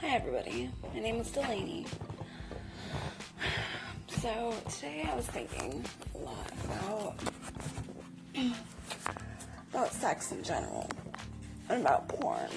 Hi everybody, my name is Delaney. So today I was thinking a lot about sex in general and about porn.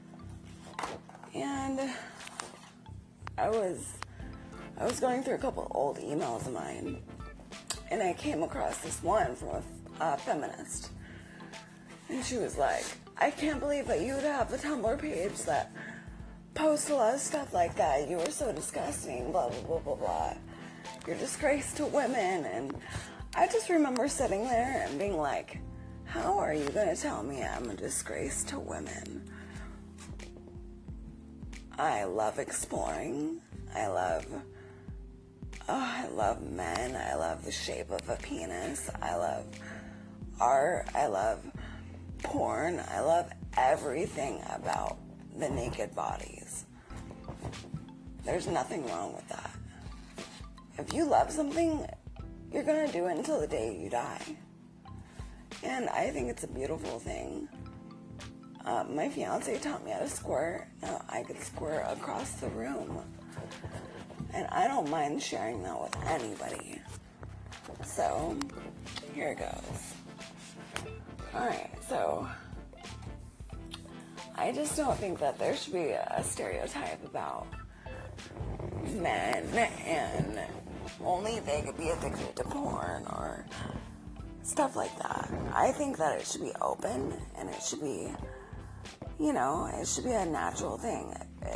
And I was going through a couple old emails of mine, and I came across this one from a feminist. And she was like, I can't believe that you would have a Tumblr page that posts a lot of stuff like that. You are so disgusting, blah, blah, blah, blah, blah. You're a disgrace to women. And I just remember sitting there and being like, how are you going to tell me I'm a disgrace to women? I love exploring. I love men. I love the shape of a penis. I love art. I love porn. I love everything about the naked bodies. There's nothing wrong with that. If you love something, you're gonna do it until the day you die. And I think it's a beautiful thing. My fiance taught me how to squirt. Now I could squirt across the room. And I don't mind sharing that with anybody. So, here it goes. Alright, so I just don't think that there should be a stereotype about men and only they could be addicted to porn or stuff like that. I think that it should be open and it should be, it should be a natural thing.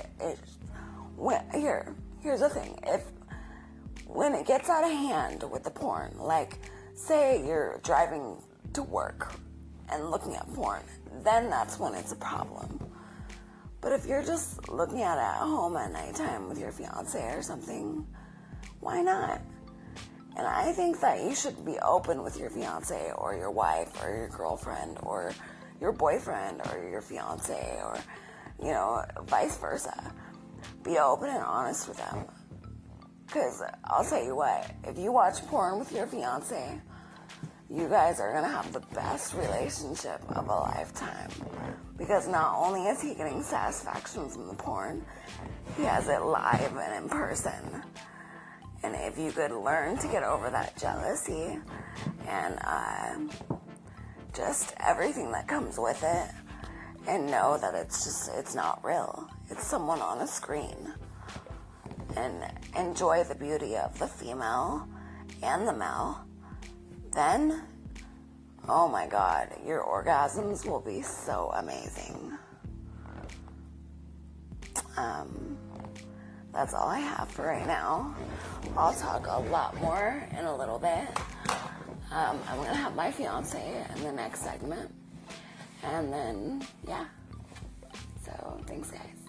Here's the thing. When it gets out of hand with the porn, like say you're driving to work and looking at porn, then that's when it's a problem. But if you're just looking at it at home at nighttime with your fiance or something, why not? And I think that you should be open with your fiance or your wife or your girlfriend or your boyfriend or your fiance or, vice versa. Be open and honest with them. Because I'll tell you what, if you watch porn with your fiance, you guys are going to have the best relationship of a lifetime. Because not only is he getting satisfaction from the porn, he has it live and in person. And if you could learn to get over that jealousy and just everything that comes with it, and know that it's not real. It's someone on a screen. And enjoy the beauty of the female and the male, then, oh my God, your orgasms will be so amazing. That's all I have for right now. I'll talk a lot more in a little bit. I'm going to have my fiance in the next segment. And then, yeah. So, thanks guys.